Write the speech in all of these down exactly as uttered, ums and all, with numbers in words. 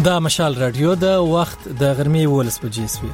دا مشال رادیو د وخت د غرمې ولس بجې سوي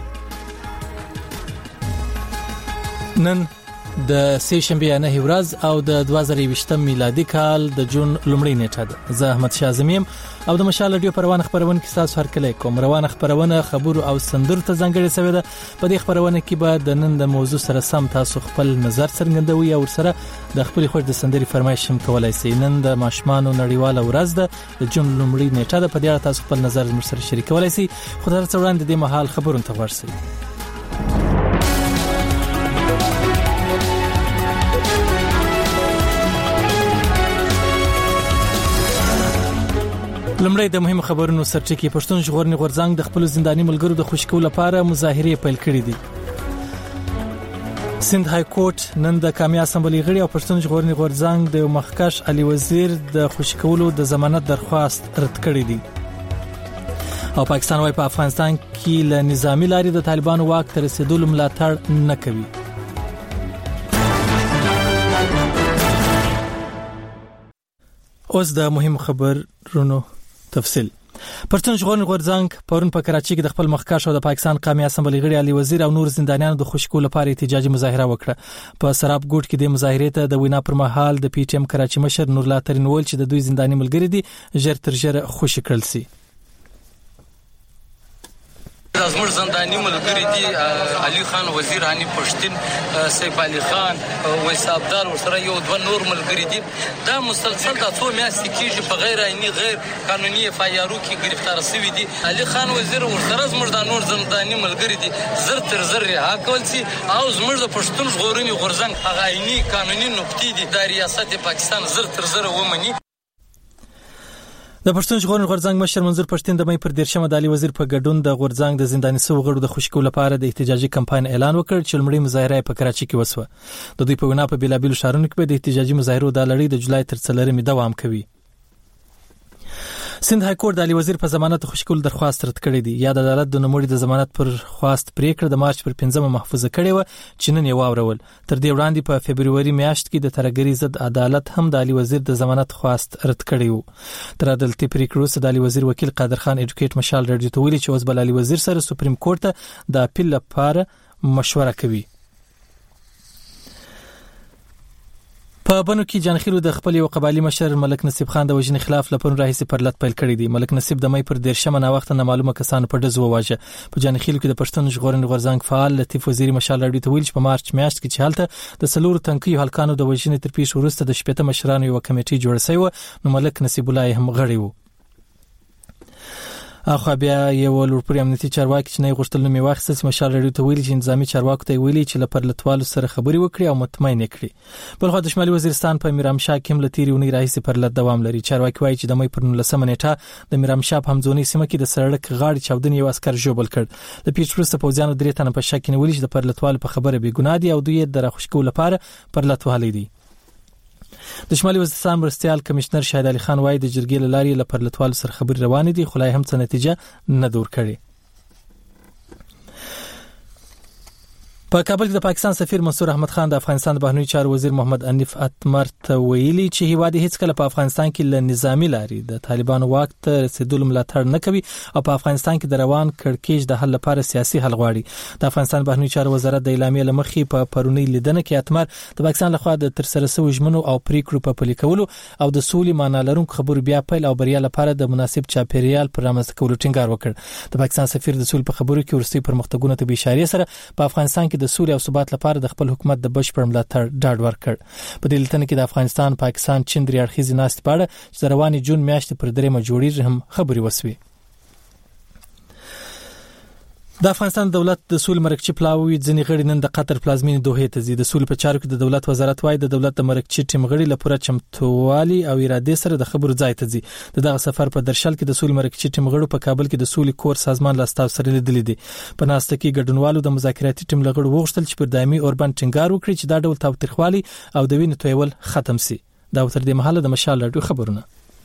نن د سه شنبه نه ورځ او د دوه زره یوویشتم میلادي کال د جون لومړۍ نیټه ده. زه احمد شاه زمیم او د مشال رادیو پروانه خبرونه کې تاسو هرکلی کوم. روانه خبرونه خبرو او سندرو ته ځانګړې شوې ده. په دې خبرونه کې به د نن د موضوع سره سم تاسو خپل نظر څرګندوي او سره د خپل خوښ د سندري فرمایش هم کولای شئ. نن د ماشومانو نړیواله ورځ ده د جون لومړۍ نیټه ده. په دې اړه تاسو خپل نظر زموږ سره شریکولای شئ. خو تر څو وړاندې د مهال خبرونه ته ورسئ. لمړی د مهم خبرونو سرچکه پښتون ژغورنې غورځنګ د خپل زنداني ملګرو د خوشکول لپاره مظاهره پیل کړې دي. سند های کورټ نن د قومي اسمبلی غړي او پښتون ژغورنې غورځنګ د مخکښ علي وزیر د خوشکولو د ضمانت درخواست رد کړی دی. او پاکستان وايي په افغانستان کې له نظامی لارې د طالبانو واک تر رسیدلو ملاتړ نه کوي. اوس د مهم خبرونو تفصیل. پښتون ژغورنې غورځنګ پرون په کراچۍ کې د خپل مخکښ او د پاکستان قومي اسمبلی غړي علي وزیر او نور زندانیانو د خوشکول لپاره احتجاجي مظاهره وکړه. په سراب ګوټ کې د مظاهرې ته د وینا پر مهال د پی ټی ایم کراچۍ مشر نور الله ترین ویل چې د دوی زنداني ملګري دي ژر تر ژره خوشی کړل سي. زموږ زنداني ملګري دي علي خان وزیر هاني پښتين سیف علي خان ویس ابدال ورسره یو دوه نور ملګري دي. دا مسلسل د څو میاشتې کېږي په غیر عیني غیر قانوني اف آی آر کې گرفتار شوی دي. علي خان وزیر ورسره زموږ د نور زنداني ملګري دي زر تر زر رها کول سي او زموږ د پښتون ژغورنې غورځنګ هغه عیني قانوني نقطې دي د ریاست پاکستان زر تر زر ومني. د پښتون ژغورنې غورځنګ مشر منظور پښتين د مې پر دیرشمه د علي وزیر په ګډون د غورځنګ د زنداني سو غړو د خوشکول لپاره د احتجاجي کمپاین اعلان وکړ چې لمړی مظاهره په کراچۍ کې وسوه. د دوی په وینا په بیلابیلو ښارونو کې د احتجاجي مظاهرو د لړۍ د جولای تر څلورمې دوام کوي. سند های کورټ د علي وزیر په ضمانت خوشکول درخواست رد کړی دی. یا د عدالت د نوموړي د ضمانت پر خواست پریکړه د مارچ پر پنځمه محفوظه کړې و چې نن یې واورول. تر دې وړاندې په فبرवरी میاشت کې د ترګری ضد عدالت هم د علي وزیر د ضمانت خواست رد کړی و. تر عدالتي پریکړې وروسته د علي وزیر وکیل قادر خان ایډوکیټ مشال رادیو ته ویلي چې اوس بل علي وزیر سره سپریم کورټ ته د اپیل لپاره مشوره کوي. په بنو کې جانخیلو د خپل یو قبایلی مشر ملک نصیب خان د وژنې خلاف لپاره راهیسې پرلط پیل کړی دی. ملک نصیب د مې پر دیرشمه نا وخت نه معلومه کسانو په دزو واجه. په جانخیلو کې د پښتون ژغورنې غورځنګ فعال لطیف وزیری مشال رادیو ته ویل چې په مارچ میاشت کې چې حالت د سلور تنکي هلکانو د وژنې تر پیښ وروسته د شپږ مشرانو یو کمیټه جوړه شوی و نو ملک نصیب الله هم غړی و. اخو بیا یو لوړپوړی امنیتي چارواکي چې نه غوښتل نو میواخص چې مشال رادیو ته ویلي چې نظامی چارواکو ته ویلي چې لپاره لټوالو سره خبري وکړي او مطمئن کړي. بل خو د شمالي وزیرستان په میرامشاه کې هم لتیری ونی راهیسې پر لټ دوام لري. چارواکي وایي چې د مې پر نولسمه نیټه د میرامشاه په همځونی سیمه کې د سړک غاړې چاودنې یو عسكر جوړ کړ. د پیښ وروسته پوځیانو درې تنه په شک کې ویلي چې د پر لټوالو په خبره بې ګناه دي او دوی د راخوشکول لپاره پر لټ وهلي دي. د شمالي وزیرستان مرستيال کمشنر شاهد علي خان وايي د جرګې لاري لپاره لټوال سره خبري روان دي خو لا هم څه نتیجه نه دور کړي. په کابل کې د پاکستان سفیر منصور احمد خان د افغانستان د بهرنیو چارو وزیر محمد انیف اتمر ته ویلي چې هیواد هیڅ کله په افغانستان کې له نظامی لاري د طالبانو واک ته رسیدلو ملاتړ نه کوي او په افغانستان کې د روان کړکېچ د حل لپاره سیاسي حل غواړي. د افغانستان بهرنیو چارو وزارت د اعلامیې لمخې په پرونی لیدنه کې اتمر د پاکستان لخوا د تر سره شوی ژمنو او پریکړو په پلي کولو او د سولې معنی لرونکو خبرو بیا پیل او بریا لپاره د مناسب چاپیریال پر رامنځته کولو ټینګار وکړ. د پاکستان سفیر د سولې په خبرو کې ورستي پرمختګونه ته به اشاره سره په افغانستان کې د سولې او ثبات لپاره د خپل حکومت د بشپړ ملاتړ ډاډ ورکړ. په دې لیدنه کې د افغانستان پاکستان چین درې اړخیزې ناستې په اړه چې رواني جون میاشتې پر درېمه جوړیږي هم خبري وسوي. د افغانستان دولت د سولې مرکچی پلاوی ځنی غړي نن د قطر پلازمینې دوحې ته ځي. د سولې په چارو کې د دولت وزارت وايي د دولت د مرکچی ټیم غړي لپاره چمتووالي او اراده سره د خبرو ځای ته ځي. دغه سفر په درشل کې د سولې مرکچی ټیم غړو په کابل کې د سولې کور سازمان لاستاو سره لیدل دي. په ناسته کې ګډونوالو د مذاکراتي ټیم لغړو وغوښتل چې پر دایمي اوربان ټینګار وکړي چې دا ډول تاوتریخوالي او د وینې تویول ختم سي. دا تر دې مهاله د مشال رادیو خبرونه.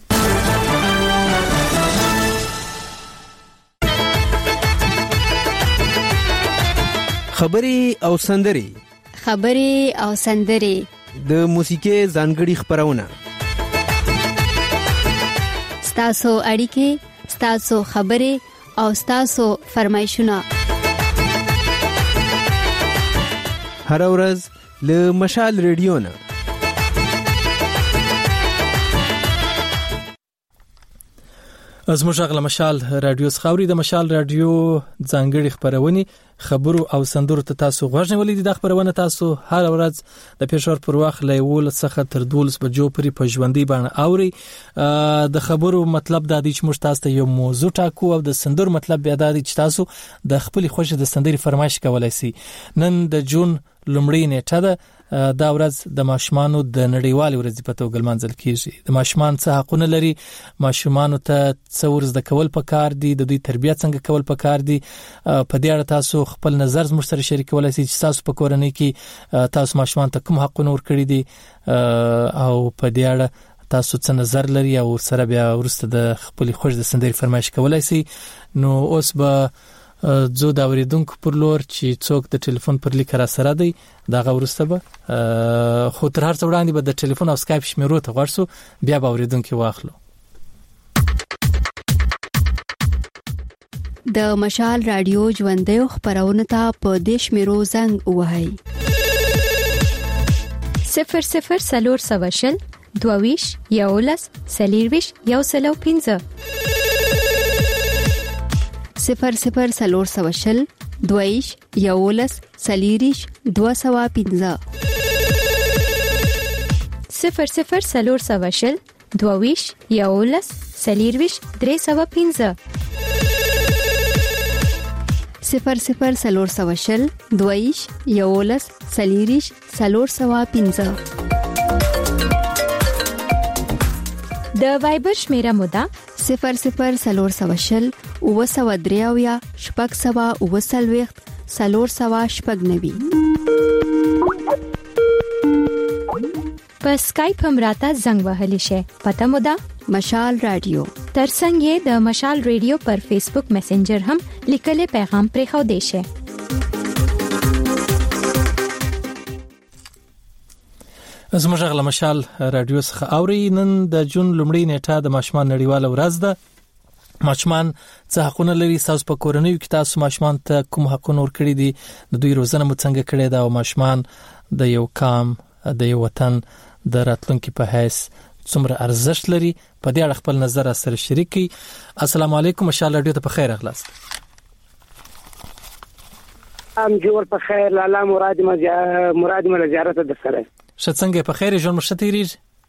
خبري او سندري خبري او سندري د موسیقي ځانګړي خبرونه ستاسو اړیکې ستاسو خبرې او ستاسو فرمایشونه هر ورځ له مشال ریډیو نه از مشغله مشال رادیو څخاوري د مشال رادیو ځانګړي خبرونه خبرو او سندرو ته تاسو غوښنه ولې د خبرونه تاسو هر ورځ د پېښور پر وخت لایول څخه تر دولس بجو پورې په ژوندۍ باندې اوري د خبرو مطلب د دې چې موږ تاسو ته یو موضوع ټاکو او د سندرو مطلب بیا د دې چې تاسو د خپل خوښه د سندري فرمایش کولای شئ نن د جون لومړی نیټه ده دا ورځ د ماشومانو د نړیوال ورځ په توګه لمانځل کیږي د ماشومان څه حقونه لري ماشومانو ته څه ورزده کول پکار دي د دوی تربیت څنګه کول پکار دي په دې اړه تاسو خپل نظر زموږ سره شریکولای شئ چې تاسو په کورنۍ کې تاسو ماشومان ته کوم حقونه ورکړي دي او په دې اړه تاسو څه نظر لري او سره بیا ورسته د خپل خوښ د سندري فرمایش کولای شئ نو اوس به زه دا اوریدونکو پر لور چې څوک د ټلیفون پر لیک را سره دی دا غوړسته به خو تر هر څو وړاندې به د ټلیفون او اسکایپ شمیرو ته ورسو بیا به اوریدونکو واخلو د مشال رادیو ژوندۍ خبرونه ته په دیش میرو زنګ وهاي صفر صفر سلور سواشل دوویش یولس سلیرویش یو سلو پینځه صفر صفر سلور سواشل دویش یولس سلیریش دو سوا پینځه صفر صفر سلور سواشل دویش یولس سلیرویش درې سوا پینځه صفر صفر سلور سواشل دویش یولس سلیریش سلور سوا پینځه د وایبر شمیره مودا صفر صفر سلور سواشل او سوا دریاویا شپږ سوا او سلويخت سلور سوا شپږ نوي په اسکایپ هم راته زنګ وهلی شي پته مودا مشال رادیو ترڅنګ د مشال رادیو پر فیسبوک میسنجر هم لیکلي پیغام پرې خو دی شي از مشغله مشال رادیو څخه اوري نن د جون لومړی نیټه د ماشومان نړیواله ورځ ده ماشومان څه حقونه لري تاسو په کورنۍ کې تاسو ماشومان ته کوم حقونه ورکړي دي د دوی روزنه مو څنګه کړې ده او ماشومان د یو کام د یو وطن د راتلونکي په حیث څومره ارزښت لري په دې اړه خپل نظر سره شریکي السلام علیکم مشال رادیو ته په خیر اغلاست ام جوړ په خیر لاله مراد ما مراد ما زیارت د سره شڅنګ په خیر ژوند مشتیری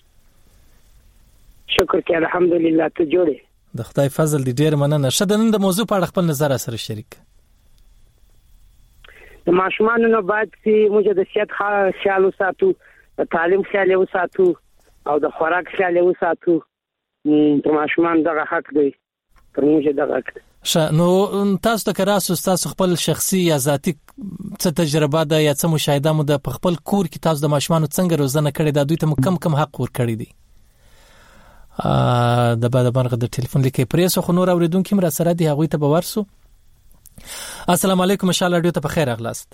شکر کې الحمدلله ته جوړې د خدای فضل دې ډیر مننه شدنن د موضوع په اړه خپل نظر سره شریک د ماشومانو نو باید چې موږ د صحت خیال وساتو د تعلیم خیال وساتو او د خوراک خیال وساتو د ماشومان دغه حق دی پر موږ دغه حق ش نو تاسو ته کراسو تاسو خپل شخصي یا ذاتی څه تجربه ده یا څه مشاهده مو د خپل کور کې تاسو د ماشومانو څنګه روزنه کړې ده دوی ته کم کم حق ور کړی دي ا د بعد برغه د ټلیفون لیکي پریسو خو نور اوریدونکو مر سره دی هغه ته باورسو السلام علیکم ان شاء الله رادیو ته په خیر اغلاست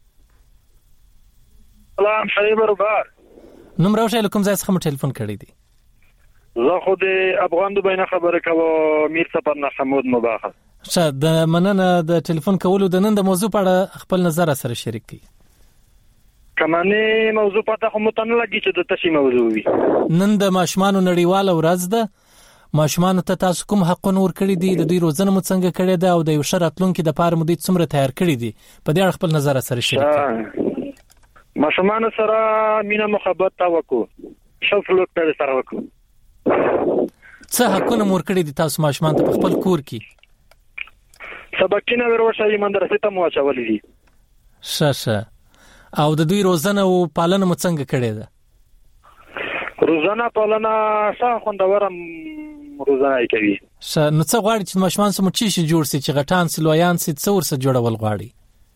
سلام شریف بربار نوم راوښه کوم ځای څخه ټلیفون کړی دی زه خو د افغان دوبه نه خبره کوم میر سپر نه حمود مباحث شه د مننه د ټلیفون کولو د نن د موضوع په اړه خپل نظر سره شریک کړئ کمانه موضوع پته خو متن لګی چې د تشي موضوع وي نن د ماشومان نړیواله ورځ ده ماشومان ته تاسو کوم حقونه ورکړي دي د دوی روزنه مو څنګه کړې ده او د یو شرطلونکو د پاره مو د څومره تیار کړی دي په دې اړه خپل نظر سره شریک کړئ ماشومان سره مینا محبت تا وکړو شوف لوک تر سره وکړو څه حقونه مور کړی دي تاسو ماشومان ته خپل کور کې سبقینه وروشي مدرسې ته مو اچولې دي شه او د دوی روزنه او پالنه مو څنګه کړې ده روزنه پالنه څه خوندورم روزنه کوي شه نو څه غواړي چې ماشومان سم چی شي جوړ سي چې غټان سي لویان سي څور سره جوړول غواړي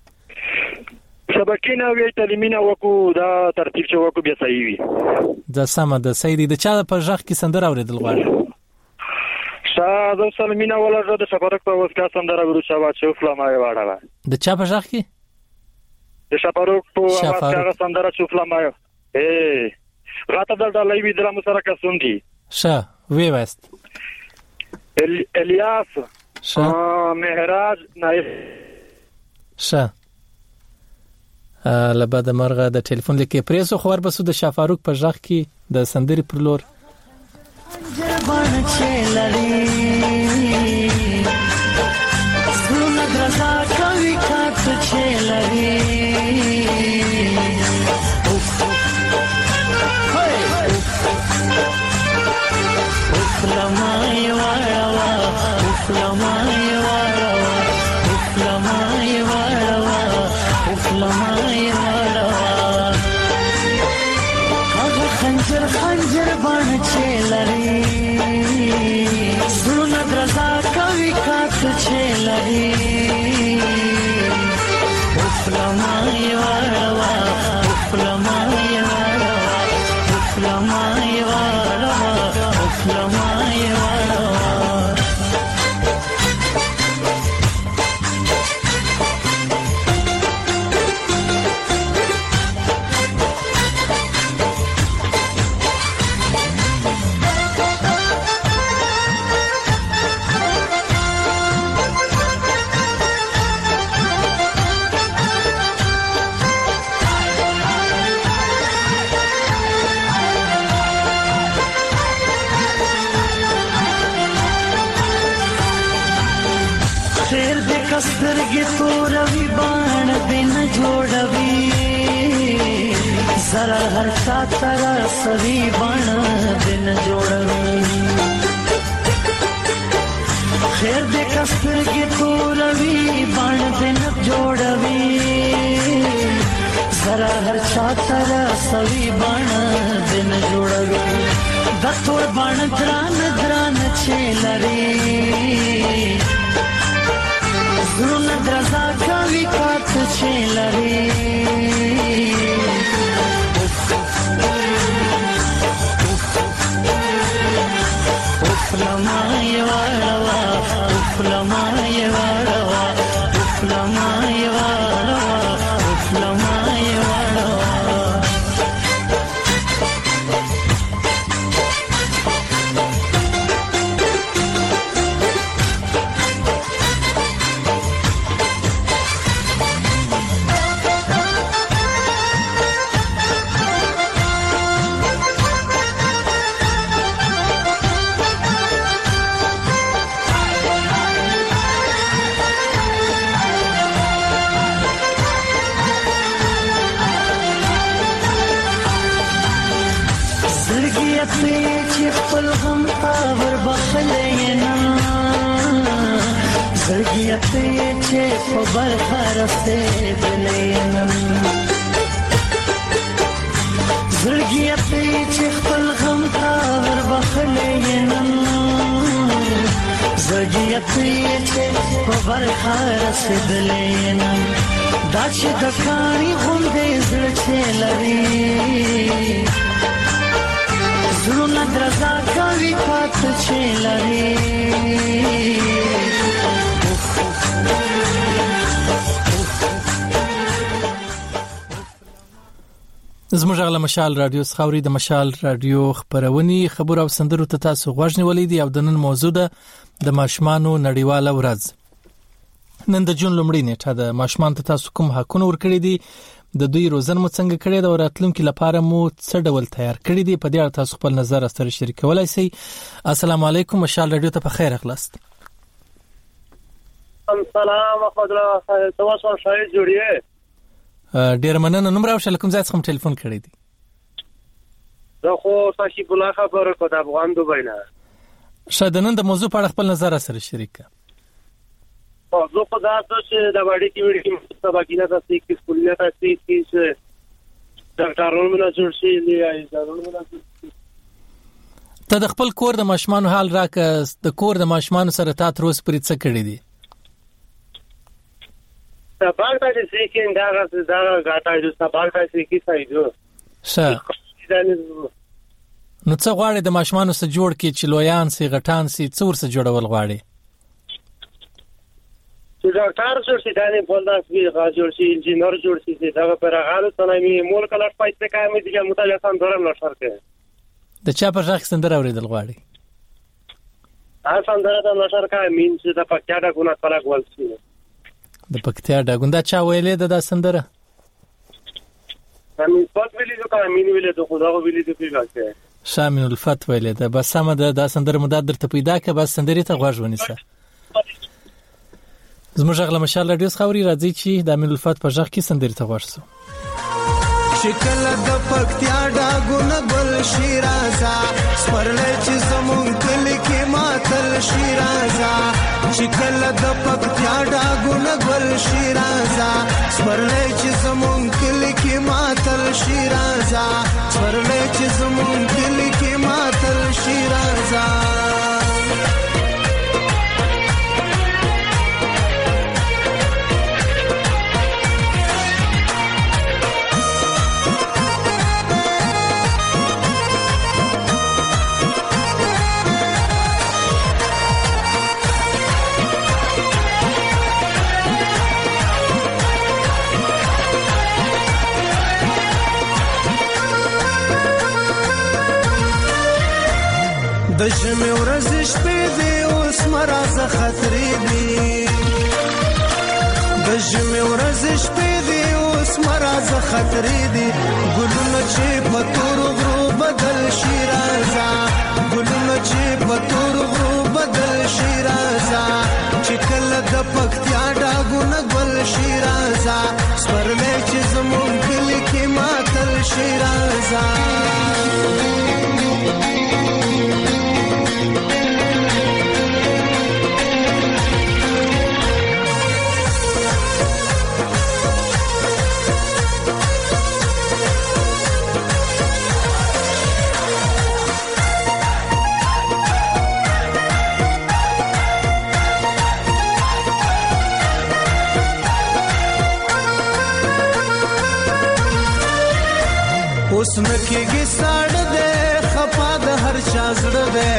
سبقینه وی تعلیمینه وکړو دا ترتیب چې وکړو بیا صحیح وي د سم د سیدی د چا په ځخ کې سندره اوریدل غواړي شاه د سلمینه ولا زه د شپارک په وسکا سندره ورو شوا چې فلمه واړه د چا په ځخ کې د شپارک په وسکا سندره چې فلمه اے راته د ډالۍ وی درم سره کا سندي شه وی وست الیاس شه مهراج نایب شه لبا د مرغه د ټلیفون لیکي پریسو خبر بسو د شاه فاروق په ځخ کې د سندري پر لور جربان چلري سونه درزا کوي کات چلري لمای وړوا لمای وړوا لمای وړوا لمای وړوا هغه خنجر خنجر باندې چلري زړه درزا کوي کات چلري لمای وړوا لمای وړوا لمای وړوا لمای وړوا سترګې تورې بان بن جوړوي زرا هر چا تر سوي بان بن جوړوي خیر دې سترګې تورې بان بن جوړوي زرا هر چا تر سوي بان بن جوړوي د تور بان دران دران چلري زړه درزا کوي کات چلري لمای وړوا لمای وړوا لمای وړوا لمای وړوا خپل غم اور بخلې نه زړګي ته چې په برخه رسته دلې نه زړګي ته چې خپل غم اور بخلې نه زړګي ته چې په برخه رسته دلې نه دا چې د کاری غوندې زړه چلري زړه درزا کوي کات چلري زموږ غلا مشال رادیو خاوري د مشال رادیو خبرونی خبر او سندرو ته تاسو غوښ نیولې دي او د نن موضوع ده د ماشمانو نړیواله ورځ. نن د جون لومړۍ نیټه ده. ماشمان ته تاسو کوم حقونه ورکړي دي؟ د دوی روزنه مو څنګه کړې ده او راتلونکي لپاره مو څه ډول تیار کړی دي؟ په دې اړه تاسو خپل نظر سره شریکولای شئ. السلام علیکم، مشال رادیو ته په خیر اخلاص. السلام خدای تاسو شاید جوړیه. ډیر مننه. نوم راوښه کوم ځای څخه ټلیفون کړی دی؟ زه خو تاسو بولا خبره کوم د افغان دوبۍ نه. شاید نن د موضوع په اړه خپل نظر سره شریک کړه. او زه خو دا چې د وړي کې وړي کې سباقینه تاسو کې سکولینه تاسو کې چې ډاکټرونو نه جوړ شي یا ادارونو نه. ته د خپل کور د ماشومان حال راکه، د کور د ماشومان سره تا تر اوسه پرې څه کړی دي؟ سبا ته چې کې دا دا غاټا جو سبا ته چې کې سایدو ښه. نو څه غواړي د ماشومان سره جوړ کې چې لویان سي غټان سي څور سره جوړول غواړي؟ چې ډاکټر جوړ شي، دا نه بولداس وی غا جوړ شي، انجینر جوړ شي، دا پر هغه سنامي مول کله پاتې کای مې چې متاجسان درم نه شرکه. د چا په ځخ سندره اوریدل غواړي؟ هغه سندره د نشر کا مين چې د پکتیا ډاګونه خلک ولسي د پکتیا ډاګونه چا ویلې ده دا سندره امين پات ویلې ده کا امين ویلې ده خدا ویلې ده پیغاکه شامل الفت ویلې ده بس سم ده دا سندره مدد درته پیدا که بس سندري ته غوږ ونیسه زموږ غل مشال رادیو خوري راځي چې د امین الفت په ځخ کې سندري ته غوږ سو شکل د پکتیا ډاګونه ګل شیرازا سپرلې چې زمون کلی کې ماتل شیرازا شکل د پکتیا ډاګونه ګل شیرازا سپرلې چې زمون کلی کې ماتل شیرازا سپرلې چې زمون کلی کې ماتل شیرازا د ژمې ورځې شپې دي اوس مرازه خطرې دي د ژمې ورځې شپې دي اوس مرازه خطرې دي ګلونه چې په تورو غرو بدل شي رازه ګلونه چې په تورو غرو بدل شي رازه چې کله د پکتیا ډاګونه ګل شي رازه سپرلې چې زمون کلی کې ماتل شي رازه اوس نکېږي ساړه ده خفا د هر چا زړه ده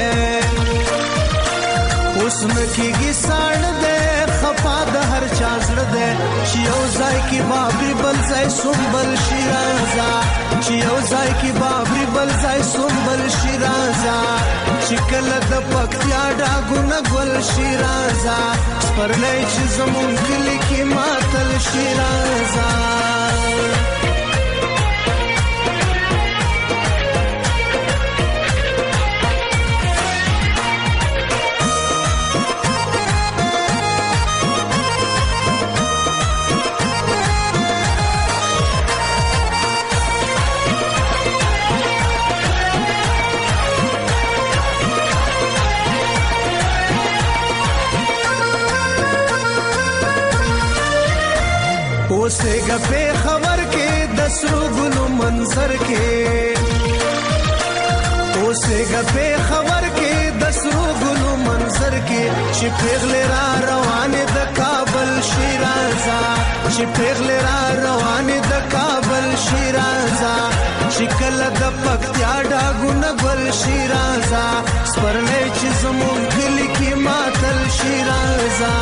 اوس نکېږي ساړه ده خفا د هر چا زړه ده چې یو ځای کې بابري بل ځای سنبل شي رازه چې یو ځای کې بابري بل ځای سنبل شي رازه چې کله د پکتیا ډاګونه ګل شي رازه سپرلی چې زمون کلی کې ماتل شي رازه اوسه غپې خبر کې د سرو ګلو منظر کې اوسه غپې خبر کې د سرو ګلو منظر کې چې پیغلې را روانې د کابل شیرازه چې پیغلې را روانې د کابل شیرازه چې کله د پکتیا ډاګونه ګل شیرازه سپرلې چې زمون کلی کې ماتل شیرازه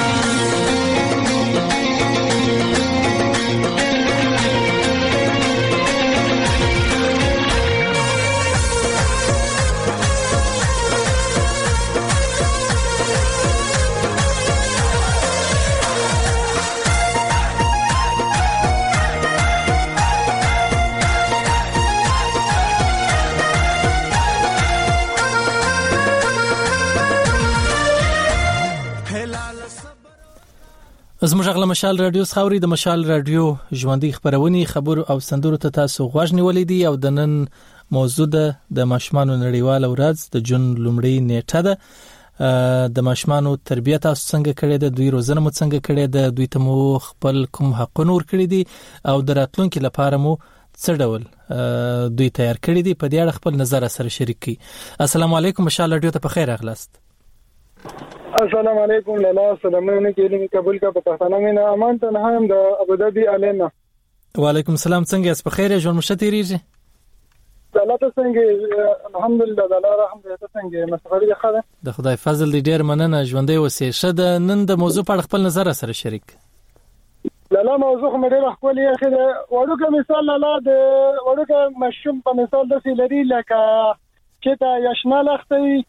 زموږ غل مشال رادیو خوري د مشال رادیو ژوندۍ خبرونه خبر او سندرو ته تاسو غوښ نیولې دي او د نن موضوع ده د ماشومانو نړیواله ورځ د جون لومړۍ نیټه ده د ماشومانو تربیت تاسو څنګه کړې ده دوی روزنه مو څنګه کړې ده دوی ته مو خپل کوم حقونه ور کړی دي او د راتلونکو لپاره مو څه ډول دوی تیار کړی دي په دې اړه خپل نظر سره شریک کړئ السلام علیکم مشال رادیو ته په خیر اغلاست السلام علیکم لالا سلامونه کېلم قبول کا په پښتانه مې امان ته نه هم د ابوظبي الینا وعلیکم السلام څنګه اس په خیر ژوند مشتریږي الله ته څنګه الحمدلله الله رحم دې ته څنګه مسخري خاله د خدای فضل دې ډیر مننه ژوندۍ وسې شه د نن د موضوع په خپل نظر سره شریک لالا موضوع مې ډیر خپل یې خله وړوکه مثال لالا د وړوکه مشوم په مثال د سیلري لکه چې تا یشنا لختي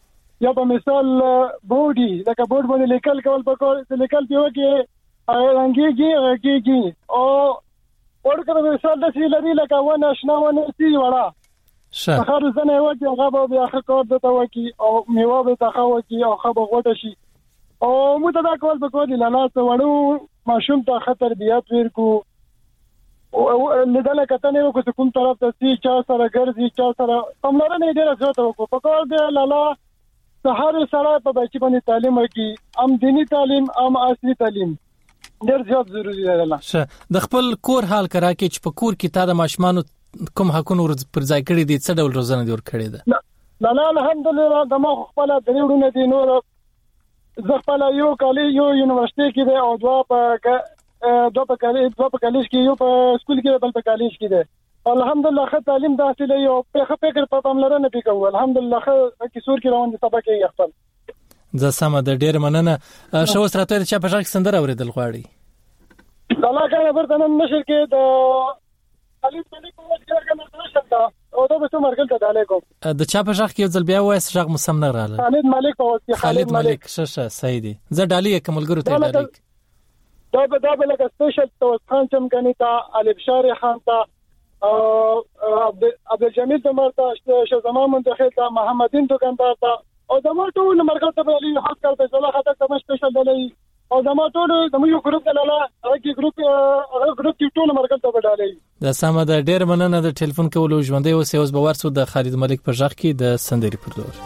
یا په مثال بودی لکه بورډ باندې لیکل کول پکور لیکل پیو کې رنګيږي کېږي او ورکه مثال د سی لري لکه ونه آشنا ونه سی وړه شه خبر زنه وکی هغه به بیا خکار دته وکی او میوه به تخه وکی او خبر غوټه شي او متدا کول پکور دی لاله وړو ماشوم ته خطر بیات ورکو او لدل کتنې وکړو کوم طرف ته سی چا سره ګرځي چا سره پملرنه ډیره زیاته وکړو پکور دی لاله سهار سره په بچی باندې تعلیم ورکي ام دینی تعلیم ام اصلي تعلیم ډیر زیات ضروری دی. شه د خپل کور حال کرا کې چې په کور کې تا د ماشمانو کوم حقونه پر ځای کړی دي څه ډول روزنه دی ور کړی ده؟ لا لا الحمدلله د ما خپل درېړونه دي نور زه خپل یو کالي یو یونیورسيټي کې دی او دوا په دوا په کالي دوا په کالج کې یو په سکول کې بل په کالج کې دی. الحمدلله خه تعلیم داخله یو په خه فکر په پاملرنه پکو الحمدلله خه کیسور کې روان دي سبا کې خپل زه سم د ډیر مننه شو سره چې په ځای سندره اوریدل غواړي الله کنه ورته نن نشر کې د علي ملک وځي کنه نشته او دا به څو مرګل ته علیکم د چا په ځای کې ځل بیا وایي ځای مسم نه رااله خالد ملک په وځي خالد ملک ششه صحیح دي زه ډالي کوملګرو ته ډالي دا به دا به لکه سپیشل تو خان چم کني تا علي بشاري خان تا عبد عبد الجمیل تمرتا شزمان منتخب تا محمدین دکاندار تا او زمو ټول مرکز ته علي حق کړته زله خاطر تم سپیشل دلی او زمو ټول زمو یو ګروپ دلاله هغه ګروپ هغه ګروپ کې ټول مرکز ته بدالي د سم د ډیر مننه د ټلیفون کولو ژوندې اوس اوس به ورسو د خالد ملک پر ځخ کې د سندري پر دور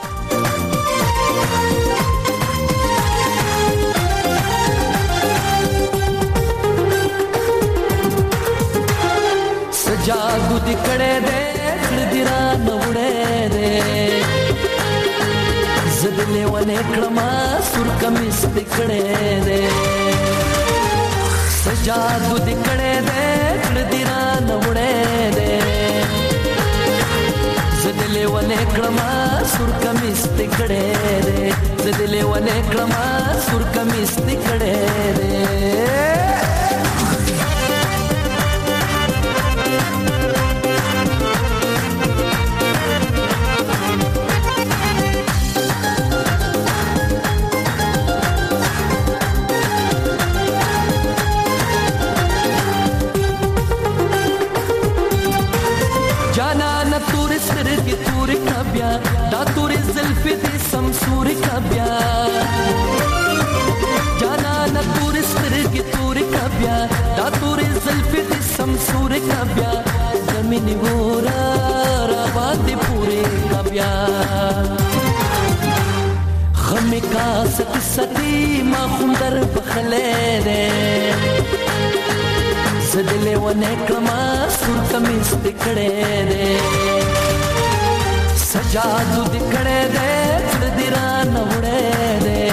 جادو دکڑے دے خردیرا نوڑے دے زدلے ونے کڑما سر کمیس دکڑے دے سجادو دکڑے دے خردیرا نوڑے دے زدلے ونے کڑما سر کمیس دکڑے دے زدلے ونے کڑما سر کمیس دکڑے دے دا تور زلفی دی سمسور کبیا جانا نا تور سترگی تور کبیا دا تور زلفی دی سمسور کبیا زمینی ورا راباد پورے کبیا غمی کا ست ستی ما خوندر بخلے دے زدلے ونے کلما سور کمیس دکڑے دے سجادو دکڑے دے خردیرا نوڑے دے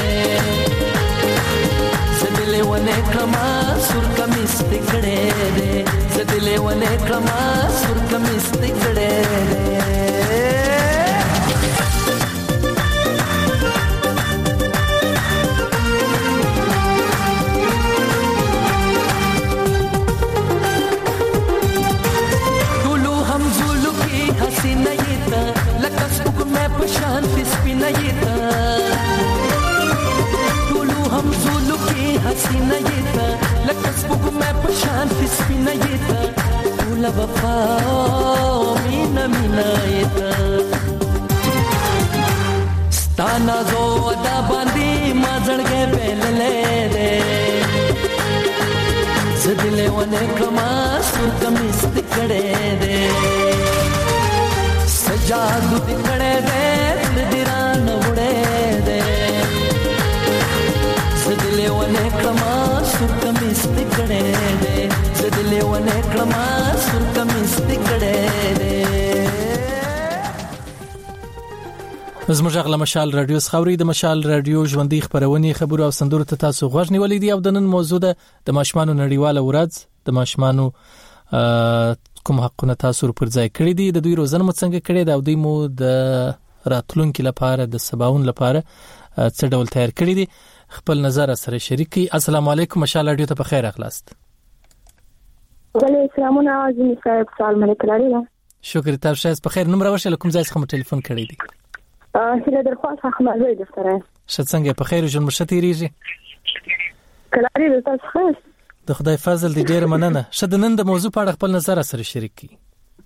زدلے ونے کلما سور کمیس دکڑے دے زدلے ونے کلما سور کمیس دکڑے دے دولو ہم زولو کی حسینہ یہ تا لکسبک میں پشانت سپینہ یہ تا دولو ہم زولو کی حسینہ یہ تا لکسبک میں پشانت سپینہ یہ تا دولا وفا مینا مینا یہ تا ستانا زو ادا باندی مازڑ گئے بیل لے دے زدلے ونے کما سر کمیس دکڑے دے سجادو دکڑے دے خردیرا نوڑے دے زدلے ونے کما سر کمیس دکڑے دے زدلے ونے کما سر کمیس دکڑے دے زموږ غلا مشال رادیو خبري د مشال رادیو ژوندۍ خبرونه خبرو او سندرو ته تاسو غوښ نیولې دي او د نن موضوع ده د ماشمانو نړیواله ورځ د ماشمانو کوم حقونه تاسو پر ځای کړی دي د دوی روزنه مو څنګه کړی دا او دوی مو د راتلونکو لپاره د سباون لپاره څه ډول تیار کړی دي خپل نظر سره شریکي. السلام علیکم مشال رادیو ته په خیر اخلاص. وعلیکم السلام ناظم صاحب سلام علیکم. شکر تاسو شه په خیر. نمبر ورشه کوم ځای څخه ټلیفون کړی دي؟ هله درخواست احمد وای دفتره شت څنګه په خیر ژوند مشته تیریږي کلاري د تاسو خاص د خدای فضل دې ډیر مننه. شت نن د موضوع په اړه خپل نظر سره شریک کی.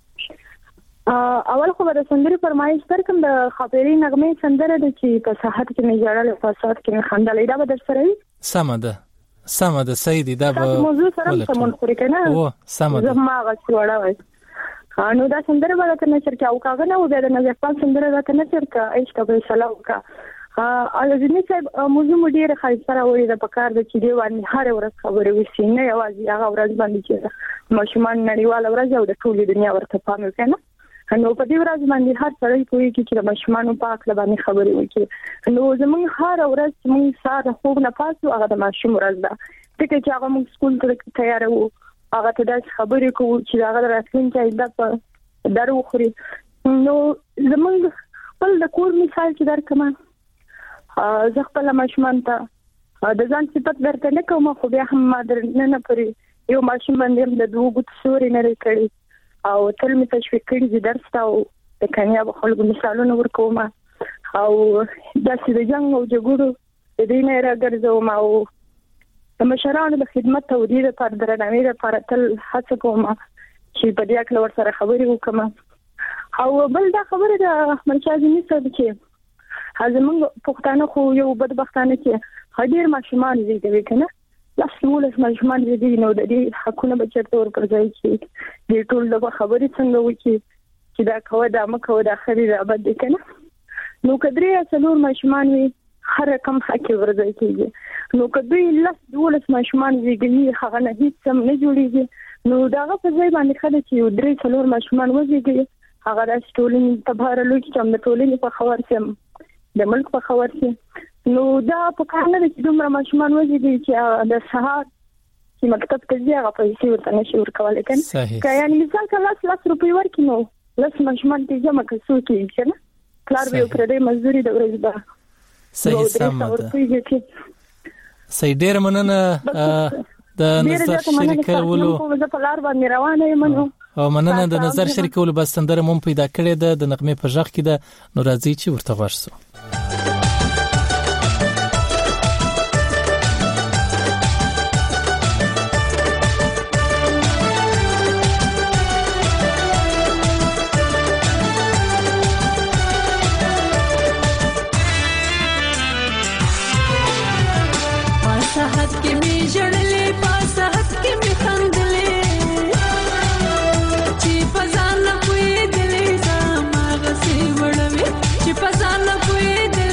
اول خو د سندري فرمایش تر کوم د خاطري نغمه سندره د چې په صحت کې نه جوړل په صحت کې نه خندل دا به در سره وي. سم ده سم ده سیدی دا به موضوع سره سمون خوري کنه او سم ده زما غوښ وړا وای نو دا سندره به تر نشر کې او کاغه نه و بیا د نظر په سندره به تر نشر کې ایشته به سلام کا ا ځینې صاحب موضوع مډیر خاصه راوړي د پکار د چې دی باندې هر ورځ خبرې وشي نه یوازې هغه ورځ باندې چې ماشومان نړیوال ورځ او د ټولې دنیا ورته پام وکړي نو په دې ورځ باندې هر سړی کوي چې د ماشومان په اړه باندې خبرې وکړي نو زموږ هر ورځ موږ ساده خوب نه پاسو هغه د ماشوم ورځ ده ټکه چې هغه موږ سکول ته تیار وو هغه ته د خبرې کوو چې هغه راتلونکي د په درو خوري نو زموږ خپل د کور مثال چې درکمه زه خپل ماشومان ته د ځان صفت درته نه کوم خو بیا هم ما درنه نه پري یو ماشوم باندې د دوه ګوت سوري نه لري کړی او تل می تشویق کړی چې درس تاو د کامیاب خلکو مثالونه ورکوم او د سید جنگ او جګړو د دې نه راګرځوم او د مشرانو د خدمت او د لپاره درناوي لپاره تل هڅه کوم چې په دې اړه ور سره خبرې وکم او بل دا خبره د احمد شاه ابراهیمي صاحب چې هغه پښتانه خو یو بدبختانه کې هډیر ماشومان دي دوی کنه لاس ټول ماشومان دي نو د دې حقونه بچر تور پر ځای چې د ټول د خبرې څنګه وکی چې دا کوه دا مکو دا خري دا بد کنه نو کدرې څلور ماشومان وي هر کم حق ورځي کېږي نو کدی لاس ټول ماشومان زیږي هغه نه هیڅ سم نه جوړیږي نو داغه په ځای باندې خلک چې درې څلور ماشومان وزيږي هغه د ټولنې تبهرلو کې چې د ټولنې په خبر سم د ملک په خبر سم نو دا په کار نه چې دومره ماشومان وزيږي چې د سهار چې مکتب ته ځي هغه پیسې ورته نشي ورکولای کنه که یعنی مثال کله لاس روپۍ ورکړي نو لاس ماشومان ته جمع کړو کې نه کلار به پر دې مزدوري د ورځې ده صحیح سم ده صحیح ډیر مننه د نظر شریکولو زه په لار باندې روانه یم او مننه د نظر شریکولو بس سندره مون پیدا کړې ده د نغمه په ژغ کې ده نو راځي چې ورته ورسو چې پزان کوی دلې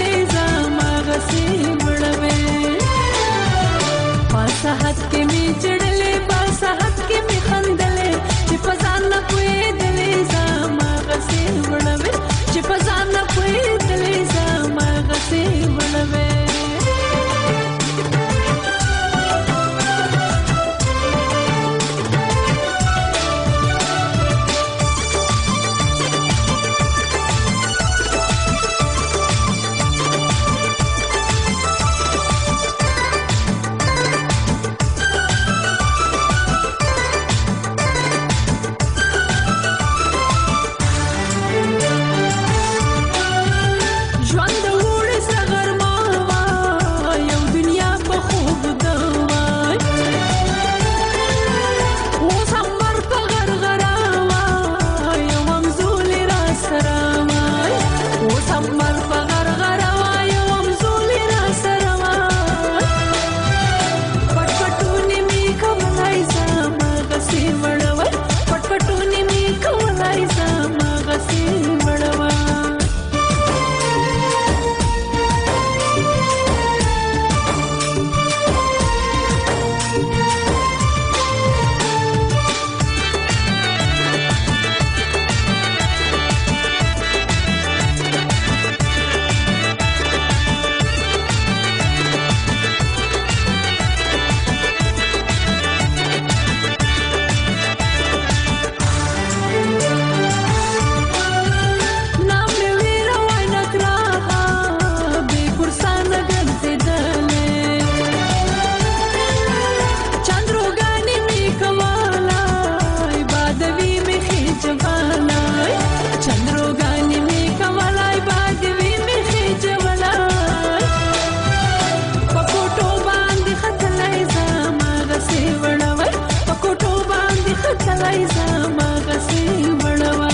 ملای زما غسی وړوا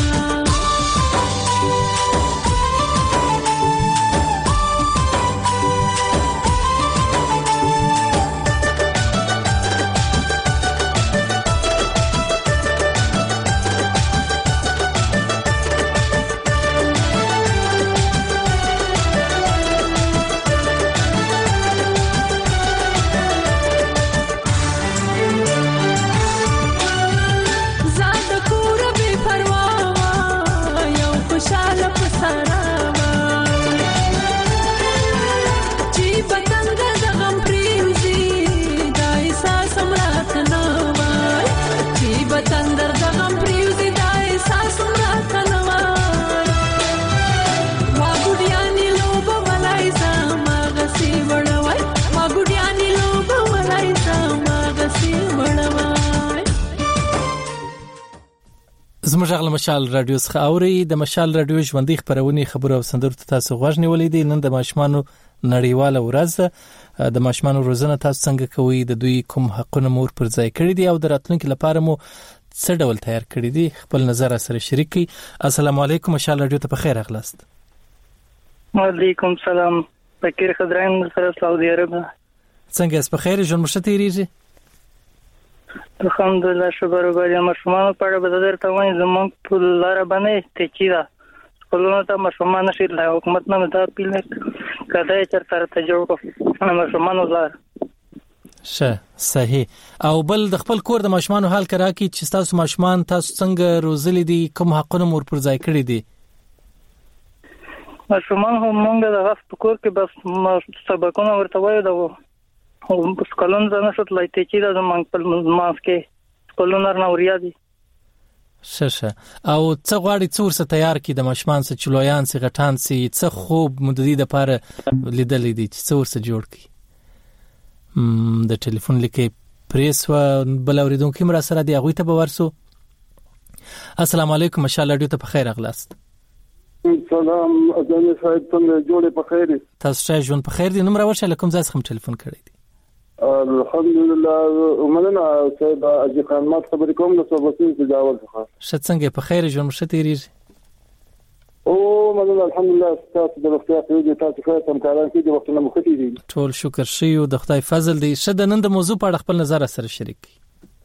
زموږ غل مشال رادیو څخه اوري د مشال رادیو ژوندۍ خبرونه خبرو او سندرو ته تاسو غوږ نیولې دي. نن د ماشومانو نړیواله ورځ د ماشومانو روزنه تاسو څنګه کوي، د دوی کوم حقونه مور پر ځای کړی دي او د راتلونکي لپاره مو څه ډول تیار کړی دي، خپل نظر سره شریک کړئ. السلام علیکم، مشال رادیو ته په خیر اغلاست. وعلیکم السلام، بکیر خضران سره سعودي عرب. څنګه اس په خیر ژوند مشته تیریږي؟ الحمدلله شکر وباري. مشمانو په اړه به درته وایم زموږ په لار باندې تچیدا سکولونو ته مشمان نشي له حکومت نه دا پیل کده چې تر ته جوړ کو مشمانو لار شه صحیح. او بل د خپل کور د مشمانو حال کرا کی چې تاسو مشمان تاسو څنګه روزلې دي، کوم حقونه مور پر ځای کړی دي؟ مشمان هم مونږ د غف په کور کې بس سبقونه ورته وایو دا او سکولون زنه شت لایته چې د مونږ په ماس کې سکولون نه اوریا دي. شه شه او څه غواړي څور څه تیار کی د مشمان څه چلویان څه غټان څه څه خوب مددي د پاره لیدلې دي چې څور څه جوړ کی. د ټلیفون لیکي پریس و بل اوریدونکو مرا سره دی هغه ته به ورسو. السلام علیکم، مشال رادیو ته په خیر اغلاست. سلام اذان صاحب څنګه جوړه په خیر؟ تاسو څنګه ژوند په خیر دي؟ نمبر ورشه لکم ځای څخه ټلیفون کړی دی. الحمدلله ومننا صاحب اجي خدمات خبرې کوم نو صوبتي تجاوز ښه. شت څنګه په خیر ژوند مشته تیریږي؟ او مننه الحمدلله تاسو د وختیا په دې تاسو خیر تم کاران کې د وختونه مخکې دي. ټول شکر شي او د خدای فضل دی. شد نن د موضوع په اړه خپل نظر سره شریک کړئ.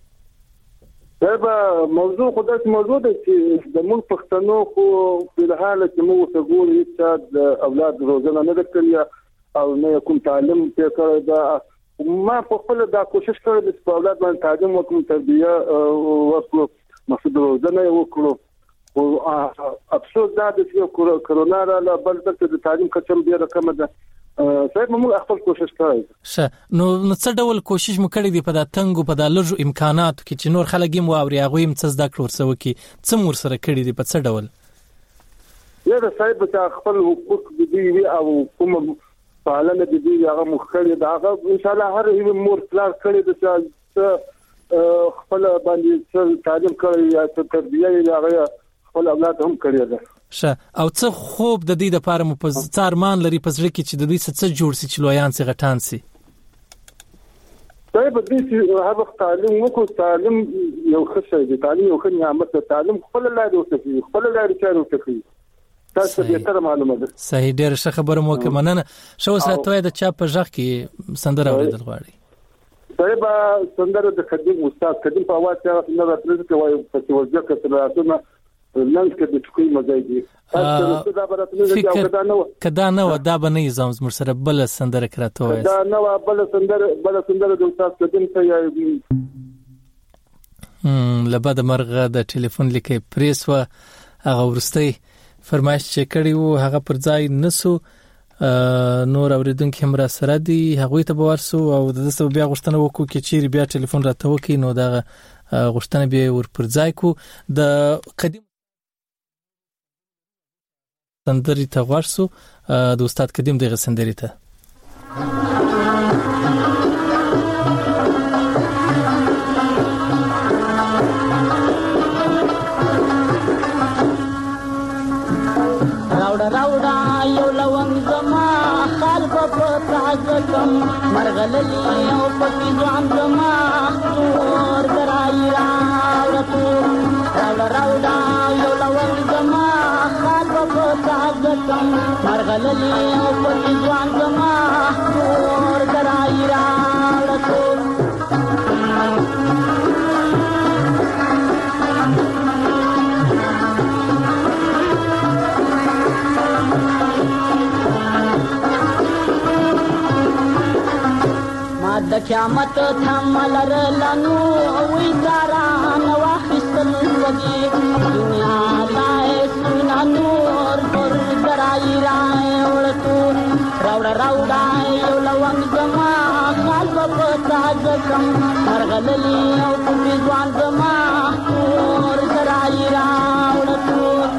دا موضوع خدای موضوع ده چې د موږ پښتنو خو په حال کې موږ ته ګوري چې د اولاد روزنه نه کړی او نه کوم تعلیم په کړی. دا ما په خپل دا کوشش کړی چې په اولاد باندې تعلیم وکړم، تربیه وکړم، مقصد روزنه وکړم. او افسوس دا چې کرونا را بل څه د تعلیم کچم ډیره کم ده. صاحب موږ خپل کوشش کوي. شه نو نو څه ډول کوشش مو کړی دی په دا تنګو په دا لږو امکاناتو کې چې نور خلک یې مو اوري هغه یې څه زده کړو ورسوي کې څه مور سره کړی دی په څه ډول؟ یا دا صاحب چې خپل حقوق دي او کوم پالنه دي هغه مخکړي دا هغه ان شاء الله هر یو مور پلان کړی د خپل باندې تعلیم کړی یا تربیه یې هغه خپل اولاد هم کړی ده. شه او څه خوب د دې لپاره مو په څارمان لري په ځل کې چې د دې څه جوړ سي چې لویان سي غټان سي؟ طيب دې چې هغه تعلیم وکړو، تعلیم یو ښه شی دی، تعلیم یو ښه نعمت دی، تعلیم خپل لارې وسفي خپل لارې چارې وسفي تاسو به تر معلومه ده. صحیح، ډېر ښه خبره مو کوي. مننه. شو سره توې د چا په ځخ کې سندره اوریدل غواړي؟ طيب سندره د خدیم استاد خدیم په اواز سره نه راځي کوي په توجه کړه نن کې د ټکوي مزای دي. تاسو دا براتنه چې کدا نو کدا نو دا بنې زم زمر سره بل سندره کراته وای. دا نو بل سندره بل سندره د استاد قدم ته یا هم لبد مرغه د ټلیفون لیکي پریس و هغه ورستي فرمایش چې کړي وو هغه پر ځای نسو. نور اوریدونکو هم را سره دي هغه ته بورسو او د څه بیا غوښتنه وکړو چې چیرې بیا ټلیفون راته وکړي نو دا غوښتنه به ور پر ځای کو. د قدیم سندري ته ورسو د استاد قدیم دغه سندري ته راوډا راوډا یو لونګ زما خال په پتاګم مرغللی او پکې ځان زما تور درای راوډا تور مرغللی او پتی ځوان زما کور درای راوړه ټول ما د قیامت تملر لنو وی داران واخستل وږي دنیا لای سینا نور پر درای راوړه ټول راوړه راوړه یو لونګ زما خال په تاج کم مرغللی او پتی ځوان زما کور درای راوړه ټول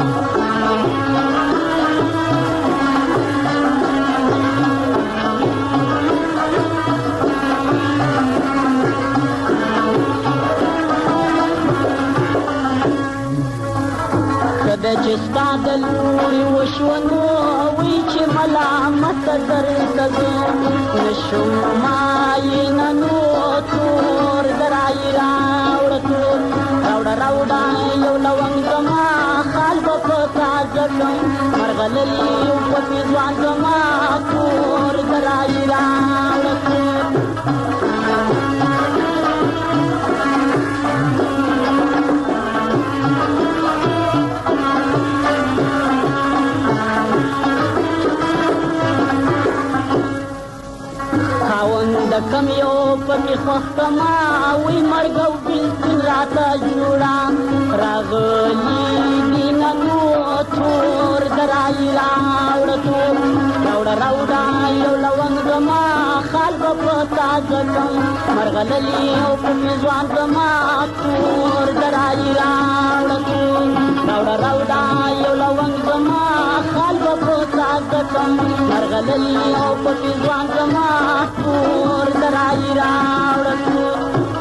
د چستا د لوري وشونو وی چې ملامت درته نشم ماینانو تور درای راوړه ټول راوړه راوړه یو لونګ زما خال په تاج کم مرغللی او پتی ځوان زما کور درای راوړه ټول د کم یو پمی خوختما وی مرګو بلکل راته جوړا راغلی دینانو تور درای راوړه ټول راوړه راوړه یو لونګ زما خال په تاج کم مرغللی او پمی ځوان زما تور درای راوړه ټول راوړه راوړه یو لونګ زما خال په تاج کم مرغللی او پمی ځوان زما تور درای راوړه ټول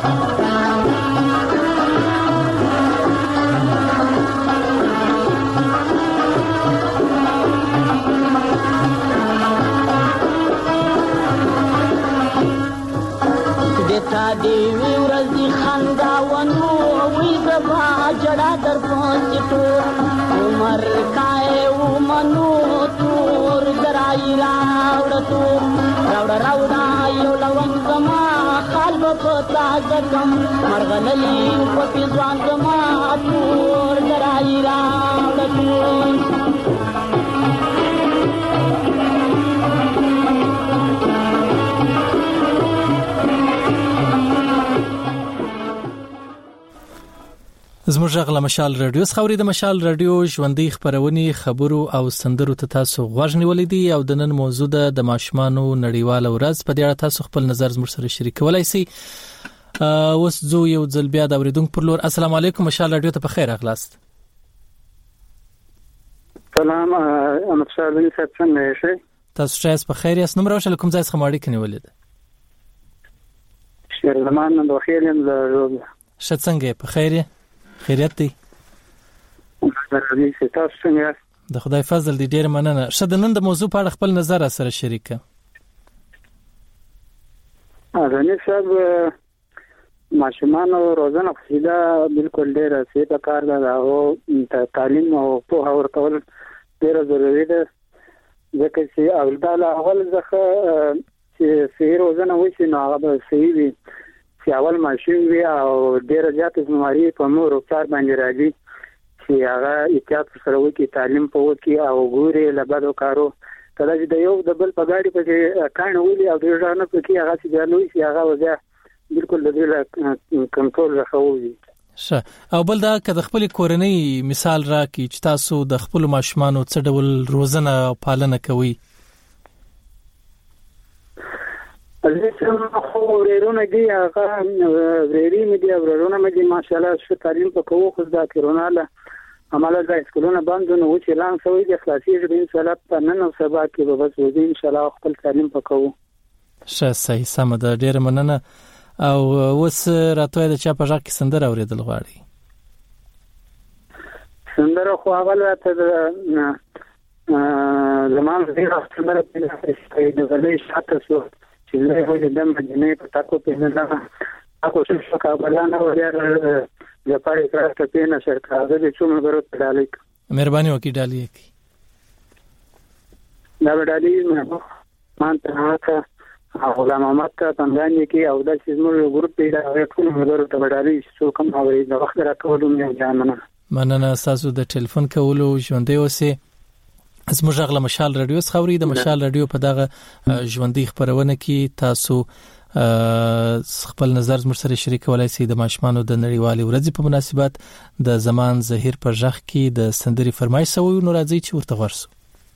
دتا دیوی ورځی خنداونو وی زبا جړه در پونځ ټول عمر کای و منو تور درای راوړه ټول راوړه راوړه یو لونګ زما خال په تاج کم مرغللی په ځوان زما تور درای راوړه ټول زموږ غلا مشال رادیو خوري د مشال رادیو ژوندۍ خبرونه خبرو او سندرو ته تاسو غوږ نیولې دي او د نن موضوع د ماشومانو نړیواله ورځ په دې اړه تاسو خپل نظر زموږ سره شریکولای شئ. اوس زه یو ځل بیا د اوریدونکو پر لور السلام علیکم مشال رادیو ته په خیر اغلاست. سلام احمد شاه بن صاحب څنګه یې؟ تاسو ښه په خیر یاست؟ نو راوښل کوم ځای څخه ماړی کنيولې ده؟ شهر زمان نن د خیر یم زه ښه څنګه په خیر خیریت دی؟ د خدای فضل دی ډیر مننه. ښه د نن د موضوع په اړه خپل نظر سره شریک کړه. غنی صاحب ماشومان او روزنه خصيده بالکل ډیر سیده کار ده او تعلیم او په ورکول ډیر ضروری ده ځکه چې اول اول ځکه چې صحیح روزنه وشي نو هغه صحیح وي چې اول ماشوم وي او ډیر زیات بیماری په مور او پلار باندې راځي چې هغه احتیاط سره وکړي تعلیم په وکړي او ګوري لبدو کارو کله چې د یو د بل په ګاډي په کانه ولي او د ځانه په کې هغه چې جوړوي چې هغه وځي بالکل د دې کنټرول راخوي. ښه او بل دا که د خپل کورنۍ مثال راکړي چې تاسو د خپل ماشومانو څه ډول روزنه او پالنه کوي؟ زه خو ورونه دي هغه ورېری مې دي ورونه مې دي ماشاءالله شو تعلیم په کوو خو دا کرونا له عمله د اسکولونو باندې نو چې لان سوي د خلاصي د ان شاء الله په نن او سبا کې به بس وځي ان شاء الله خپل تعلیم په کوو. ښه صحیح سم ده ډیر مننه. او وس راتوي د چا په ځکه کې سندره اوریدل غواړي؟ سندره خو اول راته زمان زیرا سندره په لاسه د غلې شاته سو چې له هغه د مدینه په تاسو په نه تاسو څه کابلانه ولر د پاره کړه په نه سرکار د څومره ورته ډالې مهرباني وکړئ ډالې کی دا وډالي مان ته غلام محمد ته څنګه کې او د سیمو ګروپ پیدا ټول مدار ته وډالي څو کوم او د وخت راکولو مې ځاننه مننه تاسو د ټلیفون کولو ژوندۍ اوسئ. زموږ غږ له مشال رادیو څخه اوري. د مشال رادیو په دغه ژوندۍ خبرونه کې تاسو خپل نظر زموږ سره شریک کولای شئ. د ماشومانو د نړیوالې ورځې په مناسبت د زمان زهیر پر ژغ کې د سندري فرمایش سوی نو راځي چې ورته ورسو.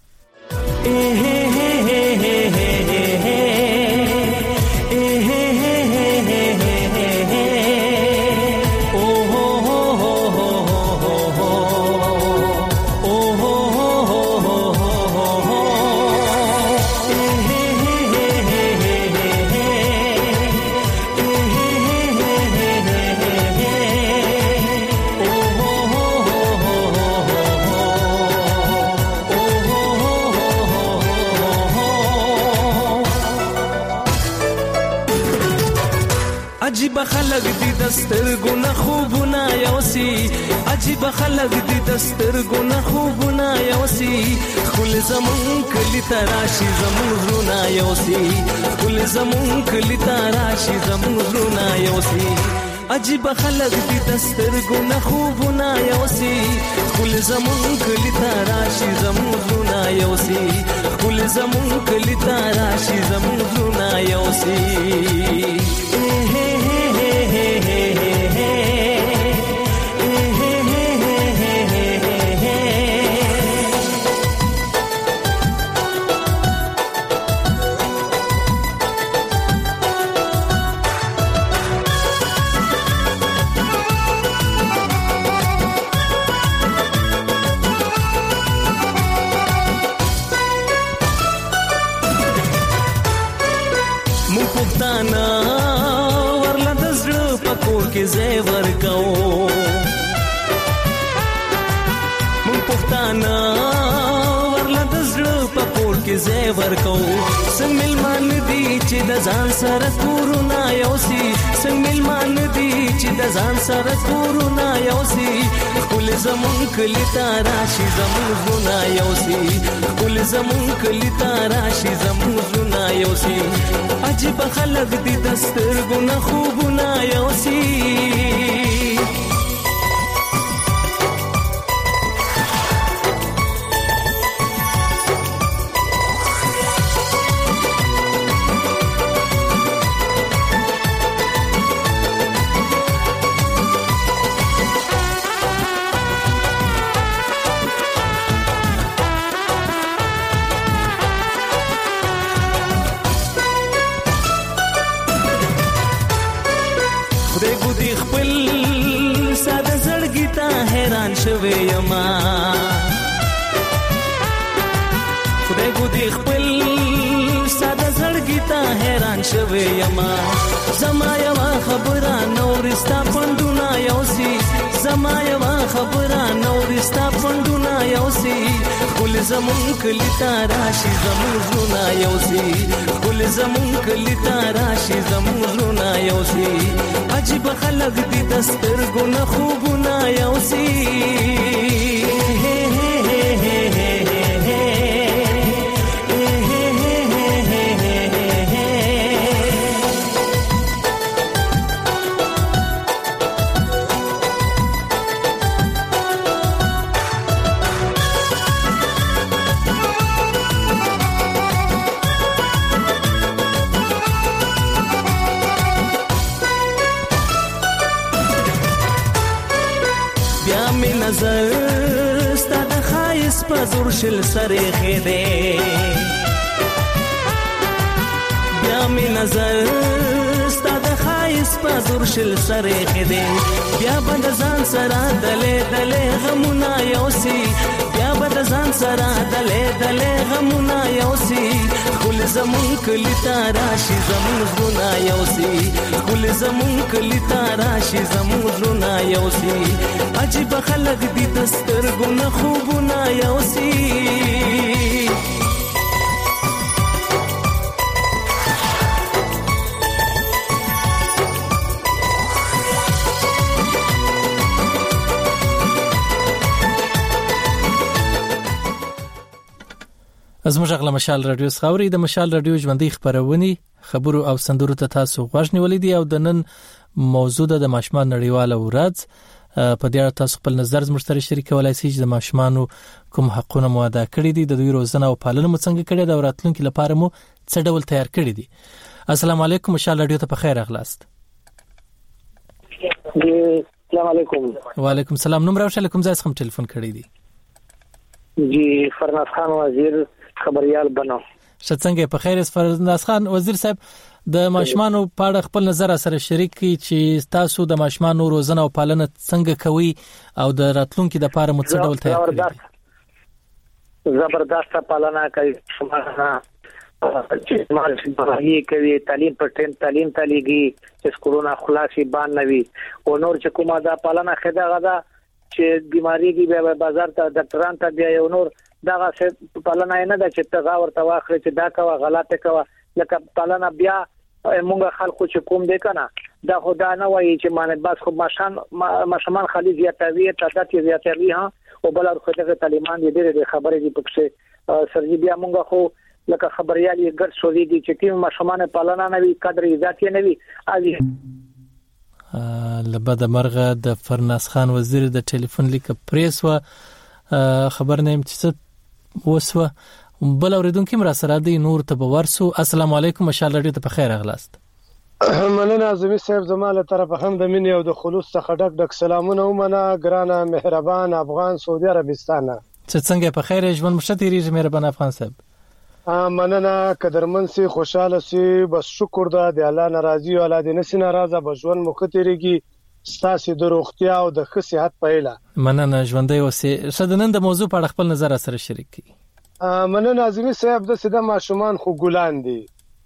عجیب خلق دی دستر گنا خوبنا یوسی عجیب خلق دی دستر گنا خوبنا یوسی خل زمون کلی تراشی زمون رونا یوسی خل زمون کلی تراشی زمون رونا یوسی عجیب خلق دی دستر گنا خوبنا یوسی خل زمون کلی تراشی زمون رونا یوسی خل زمون کلی تراشی زمون رونا یوسی. زیور کو مون پښتانه ورله د زړه په کور کې زیور کو څنګه ملمان دي چې د ځان سره کورونا یوسي څنګه ملمان دي چې د ځان سره کورونا یوسي خپل زمون کلی تاراشي زمون زونا یوسي خپل زمون کلی تاراشي زمون زونا یوسي عجیب خلق دي دستر ګنا خوبنا یوسي. شوی یما خدای ګودي خپل ساده زړګی ته حیران شوی یما زما یو خبره نورستا پندونه یوسي زما یو خبره نورستا پندونه یوسي خپل زمون کلی تاراشي زمون زونه یوسي خپل زمون کلی تاراشي زمون زونه یوسي عجیب خلق دي دستر ګنا خوبونه یوسي. نظر ستاد خایس پزور شل سره خېده بیا می نظر ستاد خایس پزور شل سره خېده بیا بند ځان سره دله دله غمونه یوسي بیا بند ځان سره دله دله غمونه یوسي خل زمون کلی تاراشي زمون زونه یوسي خل زمون کلی تاراشي زمون زونه یوسي عجیب خلق دي دستر ګنا خوبونه یوسي. زموږ غلا مشال رادیو څخه د مشال رادیو ژوندۍ خبرونه خبرو او سندرو ته تاسو غوښ نیولې دي او د نن موضوع د ماشومان نړیواله ورځ په دې اړه تاسو خپل نظر زموږ سره شریکولای شئ چې د ماشومانو کوم حقونه مو ادا کړی دي د دوی روزنه او پالنه مو څنګه کړې ده او راتلونکي لپاره مو څه ډول تیار کړی دي. السلام علیکم مشال رادیو ته په خیر اغلاست. السلام علیکم. وعلیکم السلام. نوم راوښه کوم ځای څخه ټلیفون کړی دی؟ جی فرناز خان وزیر خبريال بنو. شڅنګه په خیر. فرناز خان وزیر صاحب د ماشومانو په اړه خپل نظر سره شریک کړئ چې تاسو د ماشومانو روزنه او پالنه څنګه کوي او د راتلونکي لپاره مو څه ډول تیار کړی؟ زبردست پالنه کوي شماره چې مال شي کوي تعلیم پر ټیم تعلیم تلګي چې سکولونه خلاصي باندې نوي او نور چې کومه دا پالنه خدا غدا چې بیماری دی به بازار ته ډاکټران ته بیا یو نور دا څه پالنه نه ده چې تغا ورته واخلي چې دا کوه غلطه کوه لکه پالنه بیا موږ خلکو چې کوم دی کنه دا خدا نه وایي چې معنی بس خو ماشان ماشمان خالي زیاتوي تعداد یې زیاتوي ها او بل ورخه طالبان دې ډېر خبرې دي پکې سرجی بیا موږ خو لکه خبريال یې ګډ شولې دي چې کوم ماشومان پالنه نه وي قدر عزت نه وي علي لبد مرغه د فرناز خان وزیر د ټلیفون لیک پریس و خبر نیم چې وسوه بل اوریدونکو مرا سره دی نور ته ورسو. السلام علیکم مشال رادیو ته په خیر اغلاست. مننه اعظمي صاحب زماله طرف هم د مینې او د خلوص څخه ډک ډک سلامونه ومنه ګرانه مهربان افغان سعودي عربستان. چې څنګه په خیر ژوند مشتریږي مهربان افغان صاحب؟ مننه قدرمن سي خوشاله سي بس شکر ده د الله ناراضي او الله دې نس ناراضه بجون مختریږي ستاسو د روغتیا او د ښه صحت پایله. مننه ژوندۍ اوسې. شدنن د موضوع په اړه خپل نظر سره شریک کړئ. مننه اعظمي صاحب د سیده ماشومان خو ګلان دي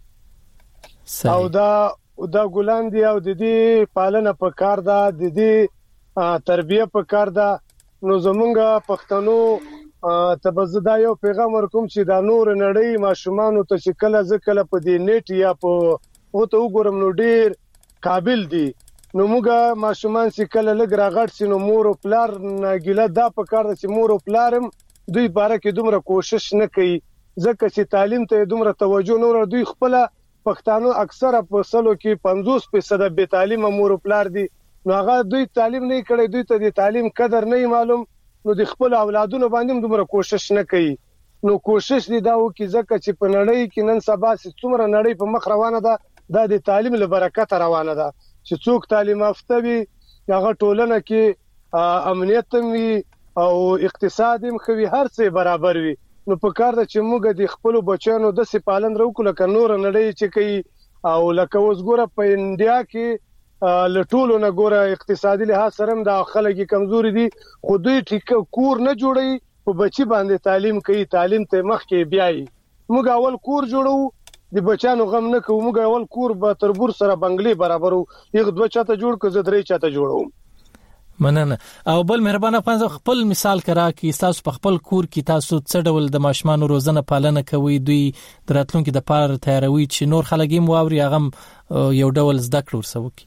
او دا دا ګلان دي او د دې پالنه په کار ده د دې تربیه په کار ده. نو زمونږ پښتنو ته بزدا یو پیغام ورکوم چې دا نور نړۍ ماشومان ته چې کله ځکه په دې نیټ یا په او ته وګورم نو ډیر قابل دي. نو موږ ماشومان چې کله لګ راغړ سي نو مور او پلار ګیله دا په کار ده چې مور او پلارم دوی باره کې دومره کوشش نه کوي ځکه چې تعلیم ته دومره توجه نه ور دوی خپل پښتانو اکثره په سلو کې پنځوس فیصد به تعلیم مور او پلار دي. نو هغه دوی تعلیم نه کړي دوی ته د تعلیم قدر نه معلوم نو د خپل اولادونو باندې دومره کوشش نه کوي. نو کوشش دي دا و چې ځکه چې په نړۍ کې نن سبا څومره نړۍ په مخ روانه ده دا د تعلیم له برکت روانه ده چې څوک تعلیم یافته وي هغه ټولنه کې امنیت وي او اقتصاد هم خوي هر څه برابر وي. نو په کار ده چې موږ د خپل بچانو د سپالن راوکو لکه نور نړۍ چې کوي او لکه اوس ګوره په انډیا کې لټولو نه ګوره اقتصادي لحاظ سره د خلک کمزوري دي خو دوی ټیک کور نه جوړي په بچي باندې تعلیم کوي تعلیم ته مخ کې بیاي. موږ اول کور جوړو د بچانو غم نه کوو موږ اول کور به تربور سره بنگلې برابرو یو دوه چاته جوړ کړو درې چاته جوړو. مننه. او بل مهربان افغان خپل مثال کرا کی تاسو په خپل کور کې تاسو څه ډول د ماشومان روزنه پالنه کوي دوی دراتلونکو د پاره تیاروي چې نور خلک هم واوري هغه یو ډول زده کړو سوکي.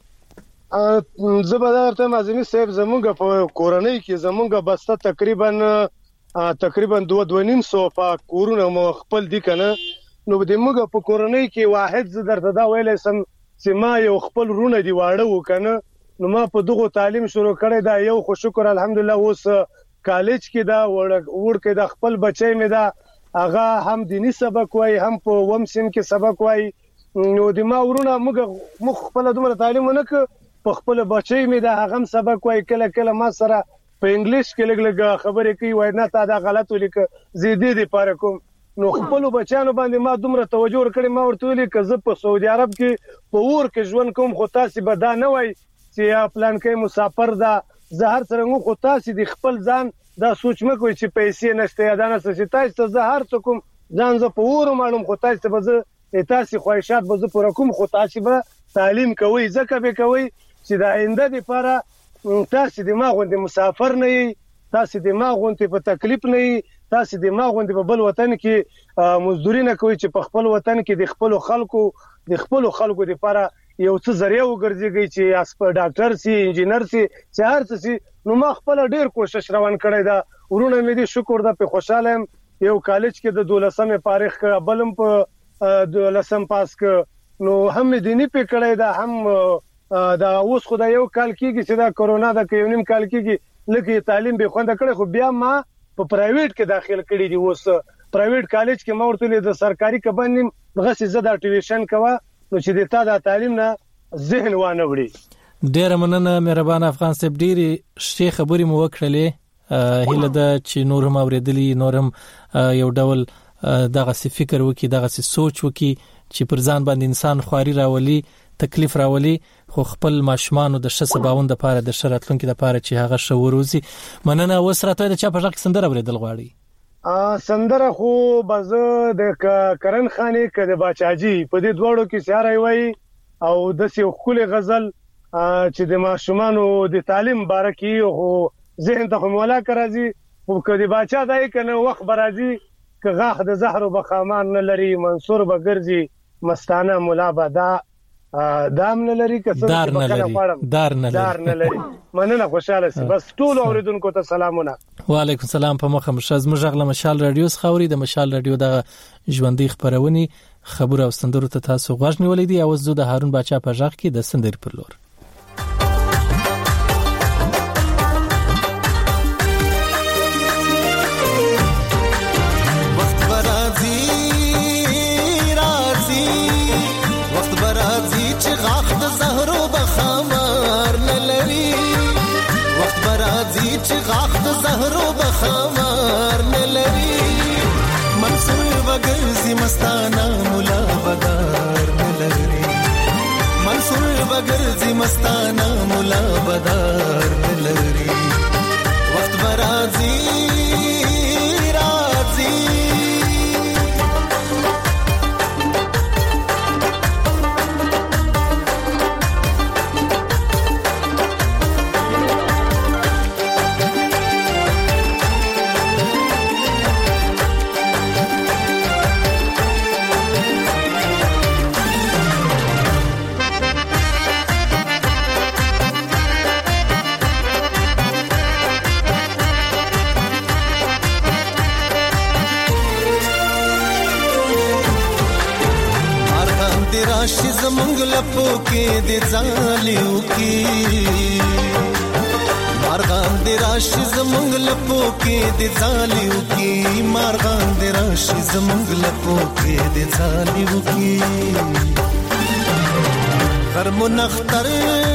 زبردست مازنی صاحب زمونږ په کورنۍ کې زمونږ بسته تقریبا تقریبا دوه دوه نیم سو په کورونه مو خپل دي کنه. نو د موږ په کورنۍ کې واحد ز درته دا ویلې سم چې ما یو خپل رونه دی واړه وکنه. نو ما په دغه تعلیم شروع کړی دا یو خو شکر الحمدلله اوس کالج کې دا وړ کې د خپل بچی مې دا هغه هم دینی سبق وای هم په وم سیم کې سبق وای. نو د ما ورونه موږ مخ خپل دومره تعلیم نه ک په خپل بچی مې دا هغه سبق وای کله کله ما سره په انګلیش کې لګ لګ خبرې کوي وای نه تا دا غلط ولیک زیدې دي پاره کوم. نو خپل بچانو باندې ما دومره توجه ورکړې ما ورته ویل ک زه په سعودي عرب کې په ور کې ژوند کوم خو تاسو به دا نه وای چې پلان کې مسافر دا زهر څنګه خو تاسو د خپل ځان دا سوچ مکوئ چې پیسې نشته یا دا نه څه تاسو زهر څوک ځان ز په ور معلوم خو تاسو به تاسو خواهشات به پوره کوم خو تاسو به تعلیم کوي ځکه به کوي چې دا آینده لپاره تاسو د ما غوندي مسافر نه یي تاسو د ما غوندي په تکلیف نه یي تاسو د ما غوندي په بل وطن کې مزدوري نه کوي چې په خپل وطن کې د خپل خلکو د خپل خلکو لپاره یو څه ذریعہ وګرځيږي چې اسپ ډاکټر سي انجینر سي چې هر څه سي. نو ما خپل ډیر کوشش روان کړی دا ورونه مې دي شکر ده په خوشاله یو کالج کې د دولسمه فارغ ک بلم په دولسم پاس ک نو هم دینی په کړه دا هم دا اوس خدای یو کال کېږي چې دا کورونا د کېونیم کال کېږي لکه تعلیم به خوند کړي خو بیا ما په پرایویټ کې داخل کړي دي. اوس پرایویټ کالج کې ما ورته د سرکاري کبنیم غسی زده ټیویشن کوا نو چې د تا د تعلیم نه ذهن وانه وړي. ډیر مننه مهربان افغان صاحب، ډیر شي خبرې مو وکړلې. هله د چې نور هم اوریدلی نور هم یو ډول دغه سی فکر وکي دغه سی سوچ وکي چې پر ځان باندې انسان خواري راولي تکلیف راولي خو خپل ماشومان د شسه باوند لپاره د شراتلونکو لپاره چې هغه شوروزي. مننه. وسرته د چا په ځکه سندره اوریدل غواړي؟ ا سندره خو بزه د کرن خاني کده باچاجي په دې دوړو کې سیاره وي او د سی خپل غزل چې د ماشومانو د تعلیم بارکی او ذهن ته مولا کرازي او کدي باچا دای کنه وخت برازي که غاخ د زهر وبخامان نه لري منصور بغرزي مستانه مولا بدا دام نه لري که څه دار نه لري دار نه لري دار نه لري. مننه خوشاله سي. بس ټول اوریدونکو ته سلامونه. وعلیکم السلام. په مخه مشاز مجغله مشال رادیو خوري د مشال رادیو د ژوندۍ خبرونی خبر او ستندرو ته تاسو غوښ نیولې دي. اوس زه د هارون بچا په ځخ کې د سندر پر لور زهرو بخمار نلري منصور بغرزي مستانه مولا بدار نلري منصور بغرزي مستانه مولا بدار نلري وخت برازي رازي راشي زمونږ لپو کې د ځالیو کې مارغان د راشي زمونږ لپو کې د ځالیو کې مارغان د راشي زمونږ لپو کې د ځالیو کې غرمو نختر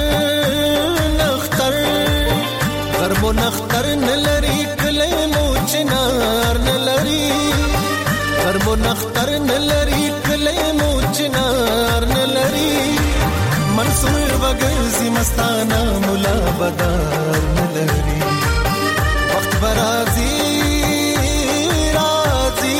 نختر غرمو نختر نلري کله مو چنار نلري غرمو نختر نلري کله مو چنار نلري منصور بغرزي مستانه مولا بدار نلري وخت برازي رازي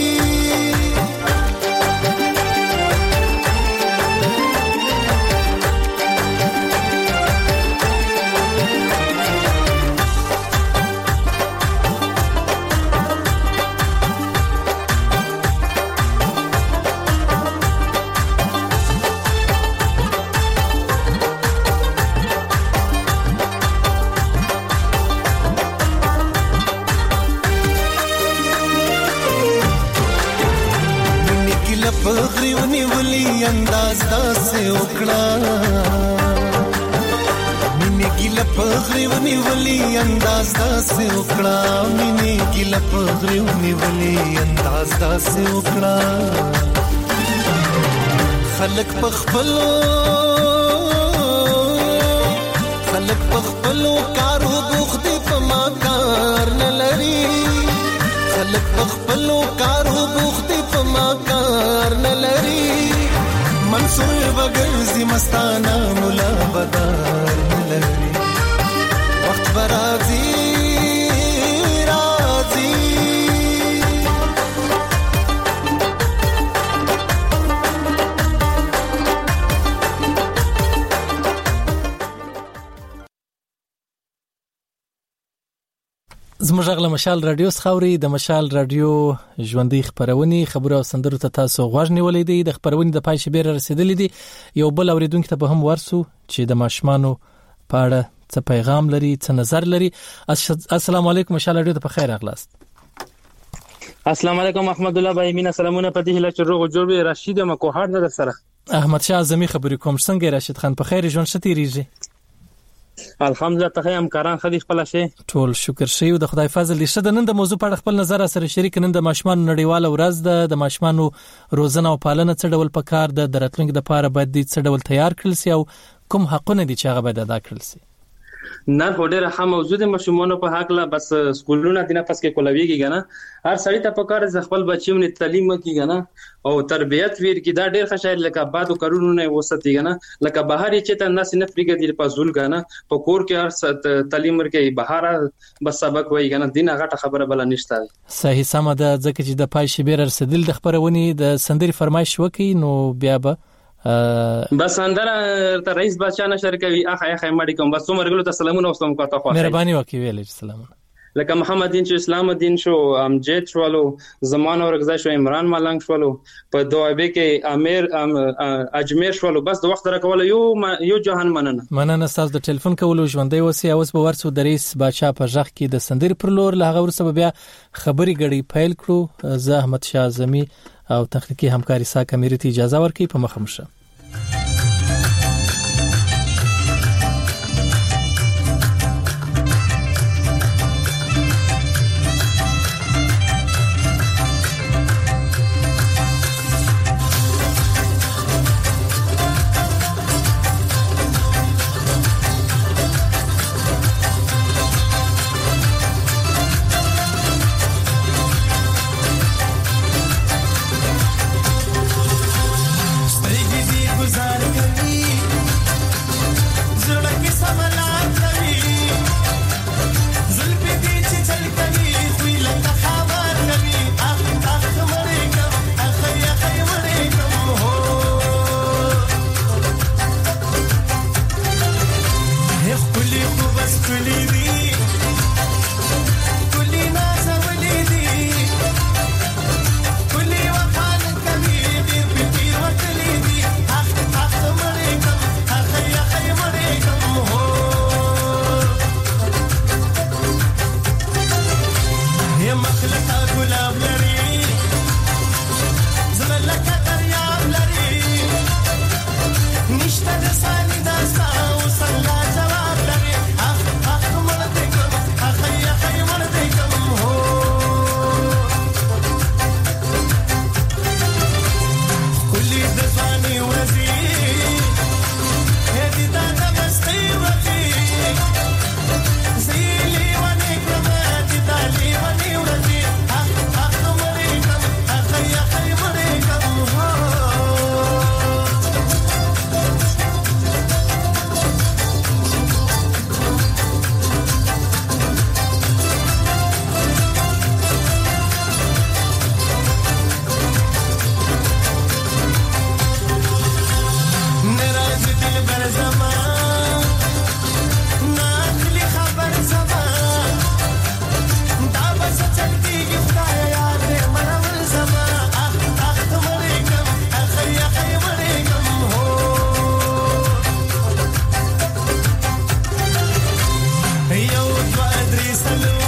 پغریونی ولی انداز داسه وکړه مینه ګل پغریونی ولی انداز داسه وکړه مینه ګل پغریونی ولی انداز داسه وکړه خلق پخپلو خلق پخپلو کارو بوخت په ما کار نه لري خلق پخپلو کارو بوخت په ما کار نه لري منصور بغرزي مستانه مولا بدار نه لري وخت برازي رازي زموږ غل مشال رادیو خوري د مشال رادیو ژوندۍ خبرونی خبرو او سندرو ته تاسو غوښ نیولې دي. د خبرونی د پای شبیر رسیدلې دي. یو بل اوریدونکو ته به هم ورسو چې د ماشمانو په اړه څه پیغام لري څه نظر لري. السلام علیکم مشال رادیو ته په خیر اغلاست. السلام علیکم احمد الله بای مینا سلامونه په دې هله چې روغ جوړ وي. رشید ما کوهار در سره. احمد شاه اعظمي خبرې کوم. څنګه راشد خان؟ په خیر ژوند شتيریږي؟ الحمدلله ته هم کاران خدي خپل شي. ټول شکر شي او د خدای فضل دې شه. د نن د موضوع په اړه خپل نظر سره شریک. نن د ماشومان نړیواله ورځ ده. د ماشومان روزنه او پالنه څه ډول پکار ده؟ د راتلونکي لپاره باید دې څه ډول تیار کړل شي او کوم حقونه دي چې هغه باید ادا کړل شي؟ نه هډره هم موجود مشمونو په حق لا بس سکولونه دینه پس کې کولويږي کنه. هر سړی ته پکاره ز خپل بچیونه تعلیم کیږي کنه او تربيت ویر کی دا ډیر خشایر لکه بعدو کارونه نه وساتي کنه. لکه بهر چې ته ناس نه فریګه دی په زول کنه په کور کې هر تعلیم ورکې بهر بس سبق وای کنه. دینه غټه خبره بل نشته. صحیح سم ده. ځکه چې د پای شبیر رسیدل د خبرونی د سندري فرمایش وکي نو بیا به بس اندر ته رئیس بادشاہ نشر کوي اخه اخه مړی کوم. بس عمر ګلو ته سلامونه واستم کوته خو مهرباني وکي ویل سلامونه. لکه محمد دین چې اسلام دین شو امجد شوالو زمانه ورغزا شو عمران ملنګ شوالو په دوابه کې امیر اجمیر شوالو. بس د وخت راکول یو یو جهان مننه مننه. تاسو د ټلیفون کولو ژوندۍ وسی اوس به ورسو د رئیس بادشاہ په ځخ کې د سندري پر لور له هغه ورسره بیا خبري غړي فایل کړو. زه احمد شاه اعظمي او تخنیکی همکاري سا کمیرتی اجازه ورکړي په مخه مشه. Salud.